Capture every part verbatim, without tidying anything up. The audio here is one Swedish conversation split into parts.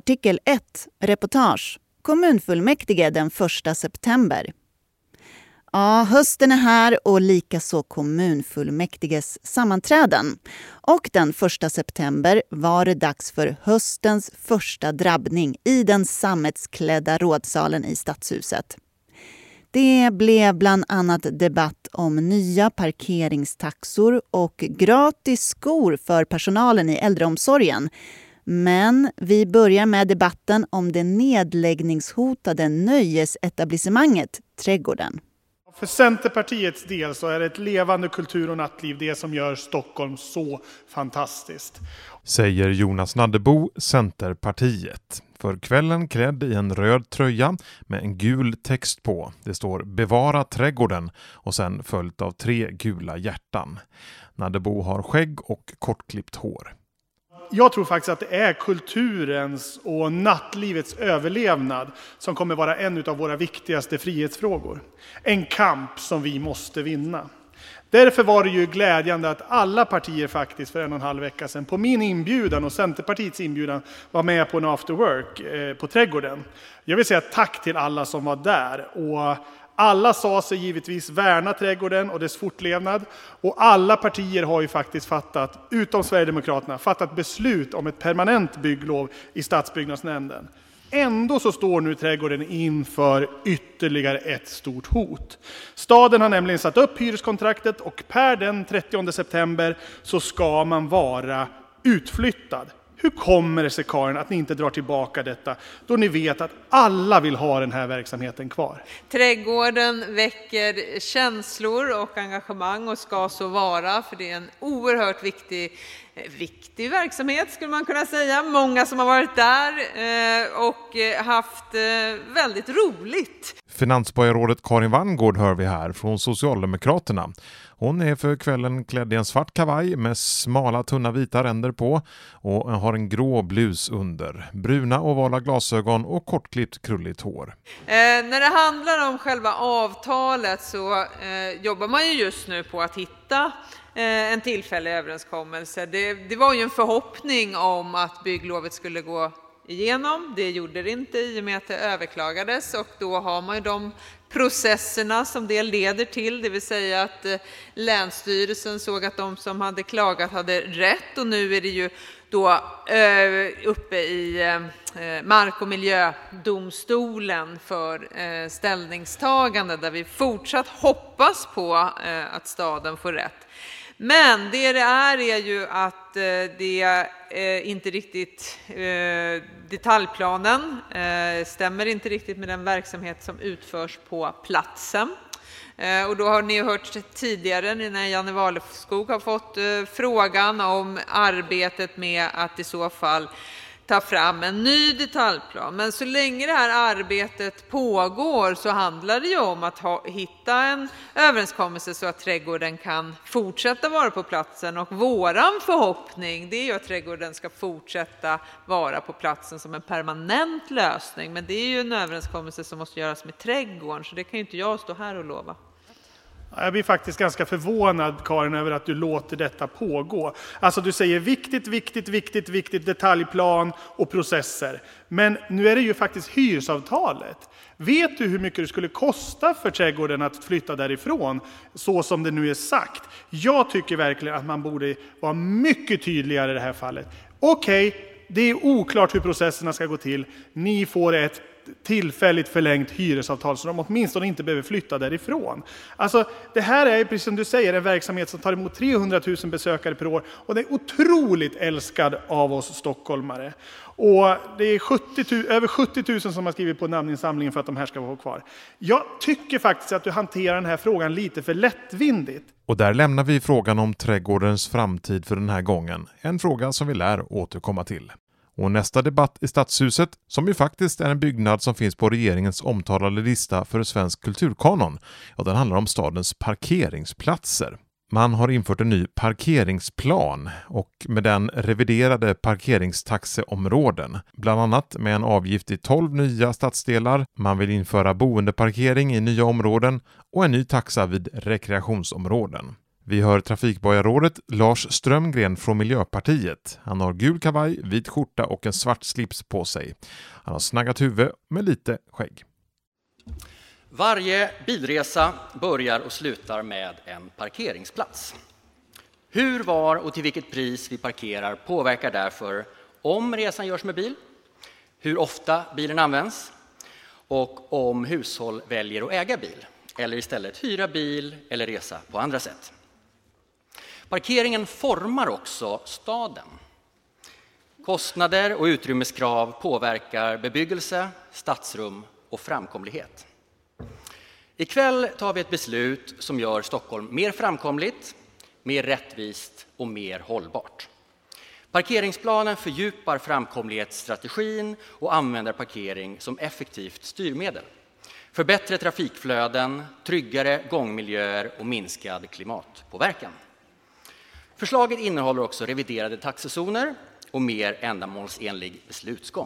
Artikel ett. Reportage. Kommunfullmäktige den första september. Ja, hösten är här och likaså kommunfullmäktiges sammanträden. Och den första september var det dags för höstens första drabbning i den sammetsklädda rådsalen i Stadshuset. Det blev bland annat debatt om nya parkeringstaxor och gratis skor för personalen i äldreomsorgen. Men vi börjar med debatten om det nedläggningshotade nöjesetablissemanget Trädgården. För Centerpartiets del så är det ett levande kultur- och nattliv det som gör Stockholm så fantastiskt. Säger Jonas Naddebo, Centerpartiet. För kvällen klädd i en röd tröja med en gul text på. Det står Bevara trädgården och sen följt av tre gula hjärtan. Naddebo har skägg och kortklippt hår. Jag tror faktiskt att det är kulturens och nattlivets överlevnad som kommer vara en av våra viktigaste frihetsfrågor. En kamp som vi måste vinna. Därför var det ju glädjande att alla partier faktiskt för en och en halv vecka sedan på min inbjudan och Centerpartiets inbjudan var med på en after work eh, på Trädgården. Jag vill säga tack till alla som var där, och alla sa sig givetvis värna Trädgården och dess fortlevnad, och alla partier har ju faktiskt fattat, utom Sverigedemokraterna, fattat beslut om ett permanent bygglov i stadsbyggnadsnämnden. Ändå så står nu Trädgården inför ytterligare ett stort hot. Staden har nämligen satt upp hyreskontraktet och per den trettionde september så ska man vara utflyttad. Hur kommer det sig, Karin, att ni inte drar tillbaka detta då ni vet att alla vill ha den här verksamheten kvar? Trädgården väcker känslor och engagemang och ska så vara, för det är en oerhört viktig, viktig verksamhet skulle man kunna säga. Många som har varit där och haft väldigt roligt. Finansborgarrådet Karin Vangård hör vi här från Socialdemokraterna. Hon är för kvällen klädd i en svart kavaj med smala tunna vita ränder på och har en grå blus under, bruna ovala glasögon och kortklippt krulligt hår. Eh, när det handlar om själva avtalet så eh, jobbar man ju just nu på att hitta eh, en tillfällig överenskommelse. Det, det var ju en förhoppning om att bygglovet skulle gå igenom. Det gjorde det inte i och med att det överklagades, och då har man ju de processerna som det leder till, det vill säga att eh, Länsstyrelsen såg att de som hade klagat hade rätt, och nu är det ju då eh, uppe i eh, Mark- och miljödomstolen för eh, ställningstagande, där vi fortsatt hoppas på eh, att staden får rätt. Men det det är är ju att eh, det eh, inte riktigt, eh, detaljplanen eh, stämmer inte riktigt med den verksamhet som utförs på platsen. Eh, och då har ni hört tidigare när Janne Waleskog har fått eh, frågan om arbetet med att i så fall ta fram en ny detaljplan. Men så länge det här arbetet pågår så handlar det ju om att ha, hitta en överenskommelse så att trädgården kan fortsätta vara på platsen. Och våran förhoppning, det är ju att trädgården ska fortsätta vara på platsen som en permanent lösning. Men det är ju en överenskommelse som måste göras med trädgården, så det kan ju inte jag stå här och lova. Jag blir faktiskt ganska förvånad, Karin, över att du låter detta pågå. Alltså du säger viktigt, viktigt, viktigt, viktigt detaljplan och processer. Men nu är det ju faktiskt hyresavtalet. Vet du hur mycket det skulle kosta för trädgården att flytta därifrån så som det nu är sagt? Jag tycker verkligen att man borde vara mycket tydligare i det här fallet. Okej, okay, det är oklart hur processerna ska gå till. Ni får ett tillfälligt förlängt hyresavtal så de åtminstone inte behöver flytta därifrån. Alltså, det här är precis som du säger en verksamhet som tar emot trehundratusen besökare per år, och det är otroligt älskad av oss stockholmare. Och det är sjuttio, över sjuttio tusen som har skrivit på namninsamlingen för att de här ska vara kvar. Jag tycker faktiskt att du hanterar den här frågan lite för lättvindigt. Och där lämnar vi frågan om trädgårdens framtid för den här gången. En fråga som vi lär återkomma till. Och nästa debatt i Stadshuset, som ju faktiskt är en byggnad som finns på regeringens omtalade lista för svensk kulturkanon, ja, den handlar om stadens parkeringsplatser. Man har infört en ny parkeringsplan och med den reviderade parkeringstaxeområden. Bland annat med en avgift i tolv nya stadsdelar. Man vill införa boendeparkering i nya områden och en ny taxa vid rekreationsområden. Vi hör trafikborgarrådet Lars Strömgren från Miljöpartiet. Han har gul kavaj, vit skjorta och en svart slips på sig. Han har snaggat huvud med lite skägg. Varje bilresa börjar och slutar med en parkeringsplats. Hur, var och till vilket pris vi parkerar påverkar därför om resan görs med bil, hur ofta bilen används och om hushåll väljer att äga bil eller istället hyra bil eller resa på andra sätt. Parkeringen formar också staden. Kostnader och utrymmeskrav påverkar bebyggelse, stadsrum och framkomlighet. Ikväll tar vi ett beslut som gör Stockholm mer framkomligt, mer rättvist och mer hållbart. Parkeringsplanen fördjupar framkomlighetsstrategin och använder parkering som effektivt styrmedel för bättre trafikflöden, tryggare gångmiljöer och minskad klimatpåverkan. Förslaget innehåller också reviderade taxezoner och mer ändamålsenlig beslutsgång.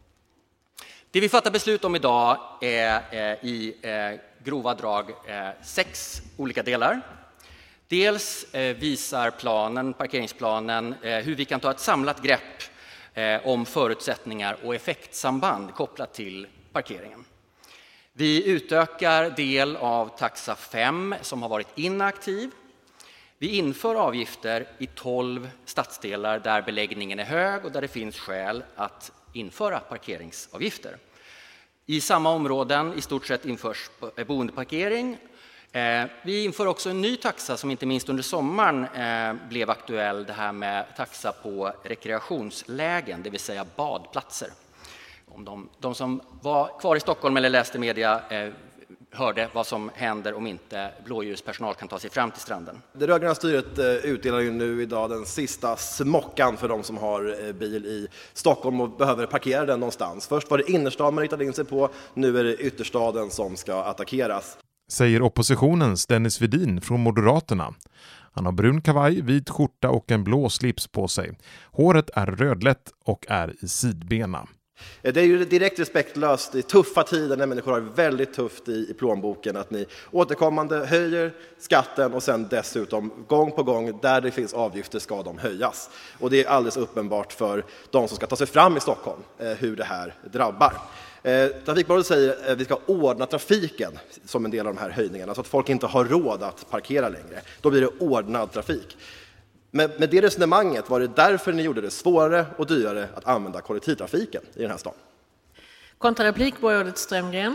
Det vi fattar beslut om idag är i grova drag sex olika delar. Dels visar planen, parkeringsplanen hur vi kan ta ett samlat grepp om förutsättningar och effektsamband kopplat till parkeringen. Vi utökar del av taxa fem som har varit inaktiv. Vi inför avgifter i tolv stadsdelar där beläggningen är hög och där det finns skäl att införa parkeringsavgifter. I samma områden i stort sett införs boendeparkering. Vi inför också en ny taxa som inte minst under sommaren blev aktuell, det här med taxa på rekreationslägen, det vill säga badplatser. Om de, de som var kvar i Stockholm eller läste media eh, hörde vad som händer om inte blåljuspersonal kan ta sig fram till stranden. Det rödgröna styret utdelar ju nu idag den sista smockan för de som har bil i Stockholm och behöver parkera den någonstans. Först var det innerstan man riktade in sig på, nu är det ytterstaden som ska attackeras. Säger oppositionens Dennis Vedin från Moderaterna. Han har brun kavaj, vit skjorta och en blå slips på sig. Håret är rödlätt och är i sidbena. Det är ju direkt respektlöst i tuffa tider när människor har väldigt tufft i, i plånboken att ni återkommande höjer skatten och sen dessutom gång på gång där det finns avgifter ska de höjas. Och det är alldeles uppenbart för de som ska ta sig fram i Stockholm eh, hur det här drabbar. Eh, Trafikbolaget säger att eh, vi ska ordna trafiken som en del av de här höjningarna så att folk inte har råd att parkera längre. Då blir det ordnad trafik. Men med det resonemanget var det därför ni gjorde det svårare och dyrare att använda kollektivtrafiken i den här stan. Kontrareplik, borgarrådet Strömgren.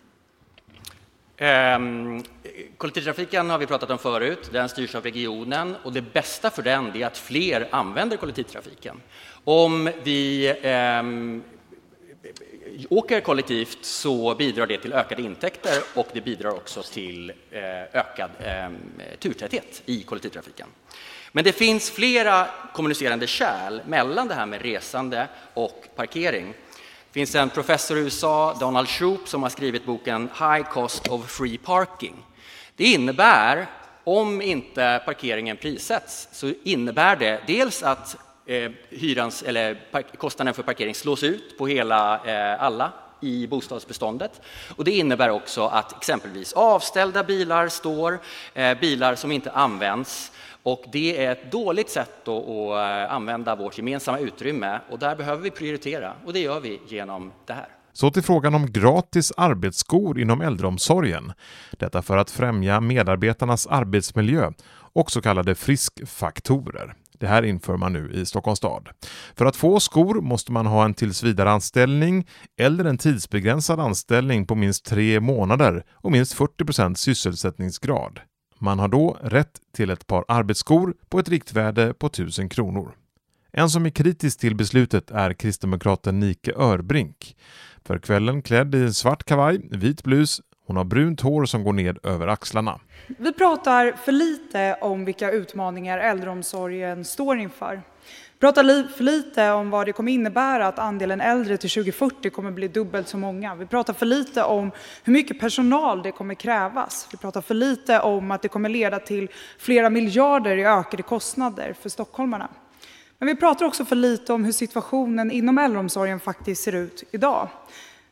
Um, kollektivtrafiken har vi pratat om förut, den styrs av regionen och det bästa för den är att fler använder kollektivtrafiken. Om vi um, åker kollektivt så bidrar det till ökade intäkter och det bidrar också till uh, ökad um, turtäthet i kollektivtrafiken. Men det finns flera kommunicerande kärl mellan det här med resande och parkering. Det finns en professor i U S A, Donald Shoup, som har skrivit boken High Cost of Free Parking. Det innebär, om inte parkeringen prissätts, så innebär det dels att eh, hyrans, eller park- kostnaden för parkering slås ut på hela eh, alla i bostadsbeståndet. Och det innebär också att exempelvis avställda bilar står, eh, bilar som inte används. Och det är ett dåligt sätt att använda vårt gemensamma utrymme och där behöver vi prioritera och det gör vi genom det här. Så till frågan om gratis arbetsskor inom äldreomsorgen. Detta för att främja medarbetarnas arbetsmiljö och så kallade friskfaktorer. Det här inför man nu i Stockholms stad. För att få skor måste man ha en tillsvidareanställning eller en tidsbegränsad anställning på minst tre månader och minst fyrtio procent sysselsättningsgrad. Man har då rätt till ett par arbetsskor på ett riktvärde på tusen kronor. En som är kritisk till beslutet är kristdemokraten Nike Örbrink. För kvällen klädd i en svart kavaj, vit blus, hon har brunt hår som går ned över axlarna. Vi pratar för lite om vilka utmaningar äldreomsorgen står inför. Vi pratar för lite om vad det kommer innebära att andelen äldre till tjugo fyrtio kommer bli dubbelt så många. Vi pratar för lite om hur mycket personal det kommer krävas. Vi pratar för lite om att det kommer leda till flera miljarder i ökade kostnader för stockholmarna. Men vi pratar också för lite om hur situationen inom äldreomsorgen faktiskt ser ut idag.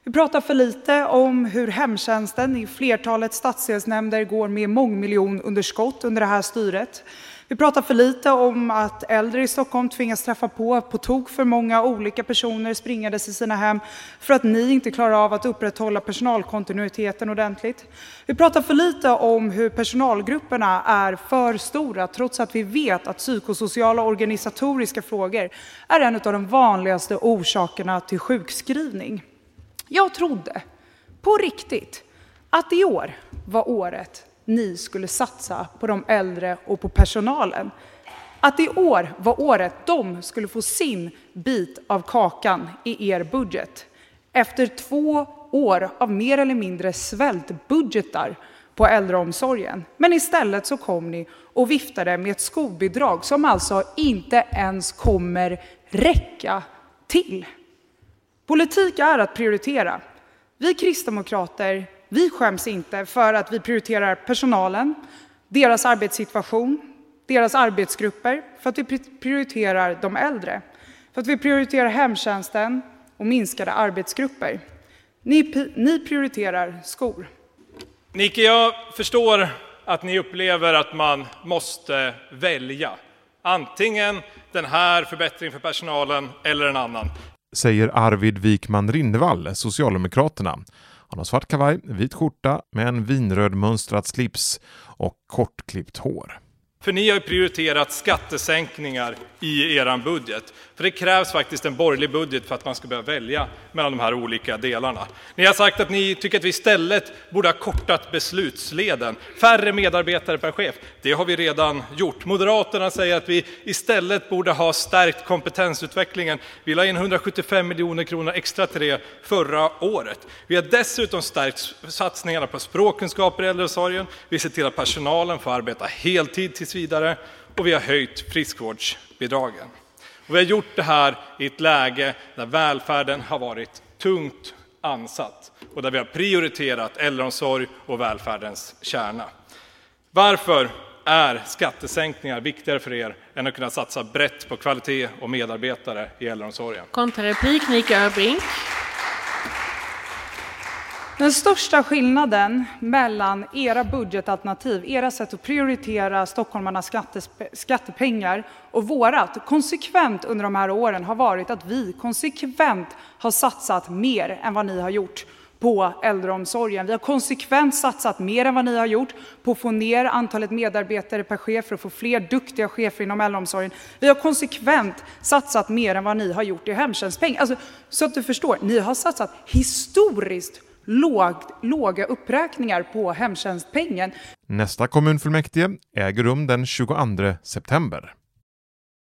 Vi pratar för lite om hur hemtjänsten i flertalet stadsdelsnämnder går med mångmiljonunderskott under det här styret. Vi pratar för lite om att äldre i Stockholm tvingas träffa på på tok för många olika personer springandes i sina hem för att ni inte klarar av att upprätthålla personalkontinuiteten ordentligt. Vi pratar för lite om hur personalgrupperna är för stora trots att vi vet att psykosociala och organisatoriska frågor är en av de vanligaste orsakerna till sjukskrivning. Jag trodde på riktigt att i år var året ni skulle satsa på de äldre och på personalen. Att i år var året de skulle få sin bit av kakan i er budget. Efter två år av mer eller mindre svältbudgetar på äldreomsorgen. Men istället så kom ni och viftade med ett skolbidrag som alltså inte ens kommer räcka till. Politik är att prioritera. Vi kristdemokrater, vi skäms inte för att vi prioriterar personalen, deras arbetssituation, deras arbetsgrupper, för att vi prioriterar de äldre, för att vi prioriterar hemtjänsten och minskade arbetsgrupper. Ni, ni prioriterar skor. Nike, jag förstår att ni upplever att man måste välja. Antingen den här förbättringen för personalen eller en annan. Säger Arvid Wikman Rindvall, Socialdemokraterna. Han har svart kavaj, vit skjorta med en vinröd mönstrad slips och kortklippt hår. För ni har ju prioriterat skattesänkningar i eran budget. För det krävs faktiskt en borgerlig budget för att man ska börja välja mellan de här olika delarna. Ni har sagt att ni tycker att vi istället borde ha kortat beslutsleden. Färre medarbetare per chef. Det har vi redan gjort. Moderaterna säger att vi istället borde ha stärkt kompetensutvecklingen. Vi la in hundrasjuttiofem miljoner kronor extra till det förra året. Vi har dessutom stärkt satsningarna på språkkunskaper i äldreomsorgen. Vi ser till att personalen får arbeta heltid tills vidare. Och vi har höjt friskvårdsbidragen. Och vi har gjort det här i ett läge där välfärden har varit tungt ansatt. Och där vi har prioriterat äldreomsorg och välfärdens kärna. Varför är skattesänkningar viktigare för er än att kunna satsa brett på kvalitet och medarbetare i äldreomsorgen? Kontrareplik, Nike Öbrink. Den största skillnaden mellan era budgetalternativ, era sätt att prioritera stockholmarnas skattespe- skattepengar och vårat konsekvent under de här åren har varit att vi konsekvent har satsat mer än vad ni har gjort på äldreomsorgen. Vi har konsekvent satsat mer än vad ni har gjort på att få ner antalet medarbetare per chef för att få fler duktiga chefer inom äldreomsorgen. Vi har konsekvent satsat mer än vad ni har gjort i hemtjänstpeng. Alltså, så att du förstår, ni har satsat historiskt Låg, låga uppräkningar på hemtjänstpengen. Nästa kommunfullmäktige äger rum den tjugoandra september.